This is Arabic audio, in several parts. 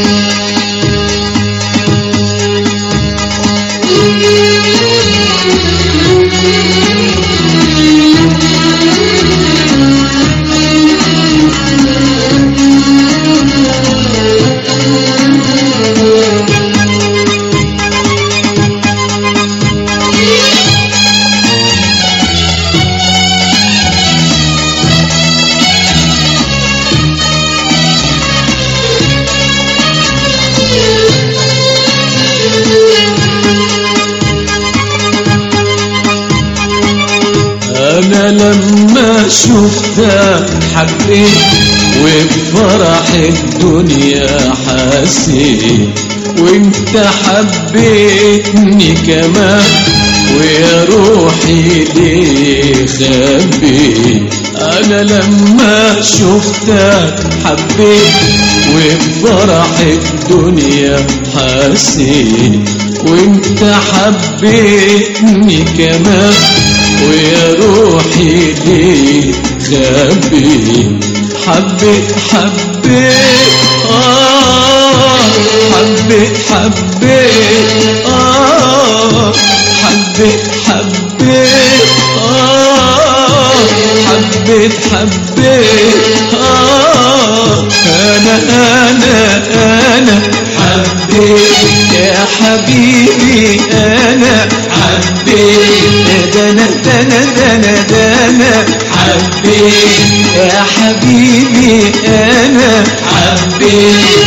أنا لما شفتك حبيت وبفرح الدنيا حسيت، وانت حبيتني كمان ويا روحي ليه خبيت. أنا لما شفتك حبيت وبفرح الدنيا حسيت، وانت حبيتني كمان ويا روحي ليه خبيت. حبيت حبيت حبيت حبيت حبيت حبيت حبيت حبيت أنا حبيت يا حبيبي، أنا حبيت دنا حبيت يا حبيبي، أنا حبيت.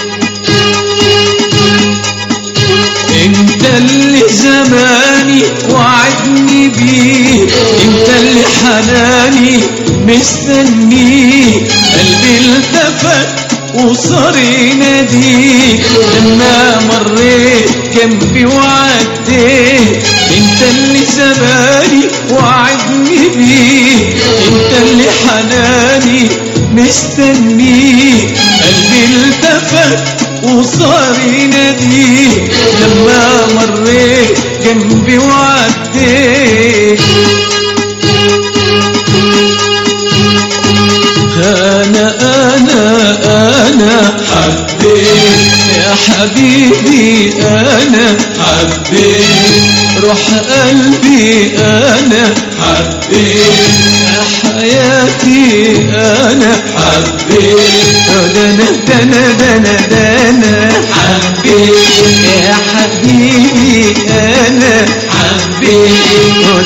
انت اللي زماني وعدني بيه، انت اللي حناني مستنيه، قلبي التفت وصار يناديك لما مريت جنبي وعديت. انت اللي زماني وعدني بيه، انت اللي حناني مستنيه، قلبي التفت وصار يناديك لما مريت جنبي وعديت. أنا حبيت يا حبيبي، أنا حبيت روح قلبي، أنا حبيت يا حياتي، أنا حبيت دنا حبيت يا حبيبي، أنا حبيت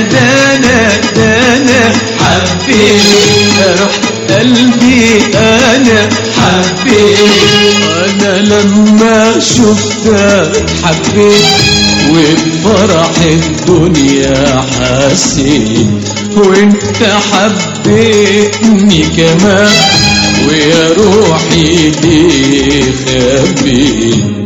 دنا حبيت روح قلبي، أنا حبيت. أنا لما شفتك حبيت وبفرح الدنيا حسيت، وانت حبيتني كمان ويا روحي ليه خبيت.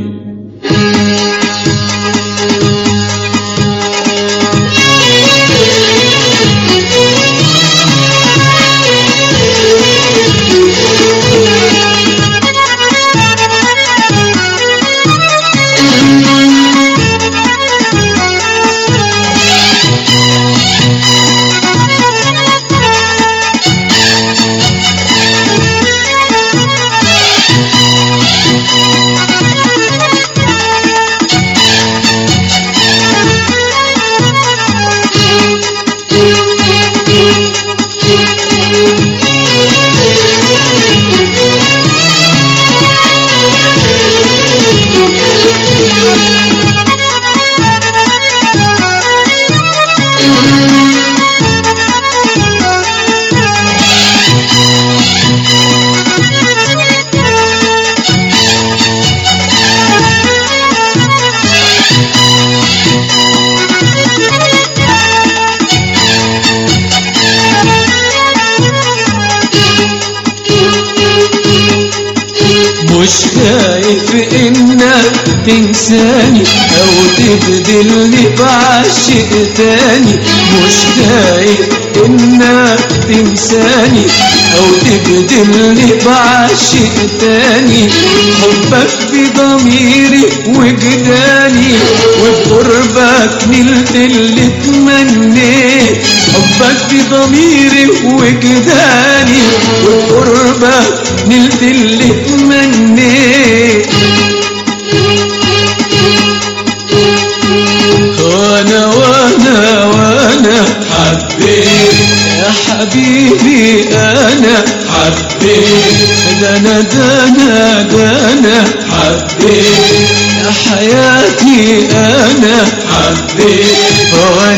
مش خايف انك تنساني او تبدلني بعشق تاني، مش خايف انك تنساني او تبدلني بعشق تاني. حبك بضميري وجداني وبقربك نلت اللي تمنيت. حبك بضميري وجداني وبقربك نلت اللي تمنيت. ده انا حبيت يا حياتي انا حبيت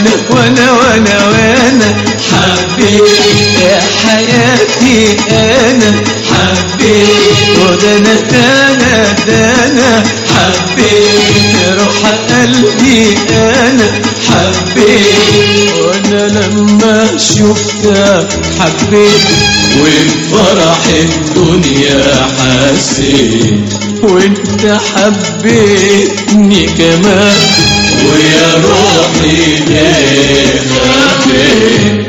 وانا حبيت يا حياتي انا حبيت وده انا حبيت روح قلبي انا حبيت وانا لما شفتك حبيت وبفرح الدنيا حسيت وانت حبيتني كمان ويا روحي ليه خبيت